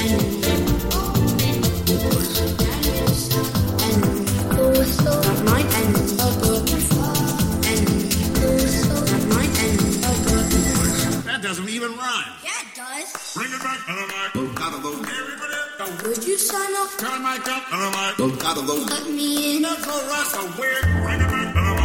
That doesn't even rhyme. Yeah, it does. Bring it back, out of those. Everybody, Would you sign up? turn my cup, out of Let me in. That's all right, so weird. Bring it back,